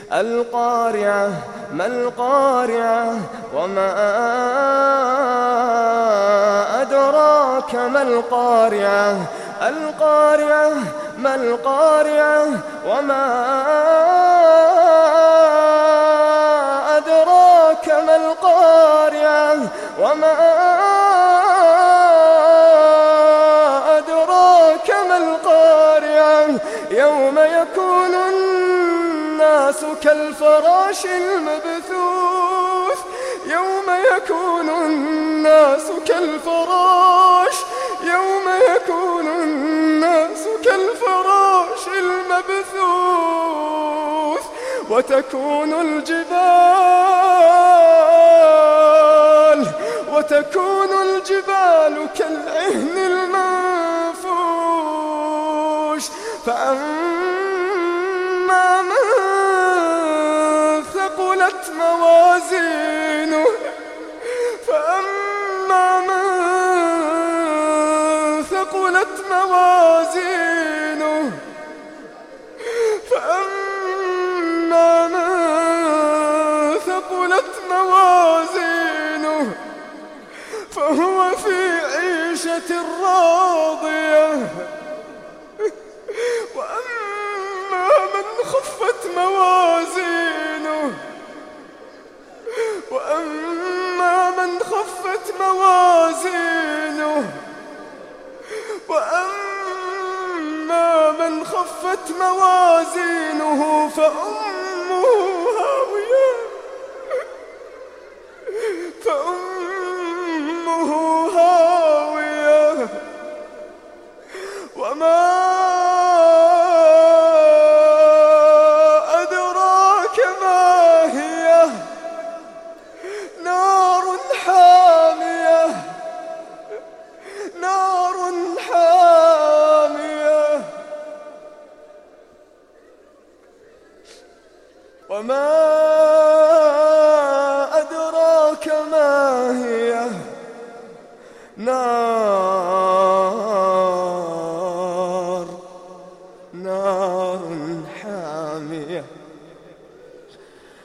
القارعة ما القارعة وما أدراك ما القارعة القارعة ما القارعة وما أدراك ما القارعة وما أدراك ما القارعة يوم يكون الناس كالفراش المبثوث يوم يكون الناس كالفراش يوم يكون الناس كالفراش المبثوث وتكون الجبال كالعهن المنفوش فأما من ثقلت موازينه فأما من ثقلت موازينه فأما من ثقلت موازينه فهو في عيشة راضية وأما من خفت موازينه وأما من خفت موازينه وأما من خفت موازينه فأمه هاوية فأمه هاوية وما أدراك ما هي نار حامية نار حامية وما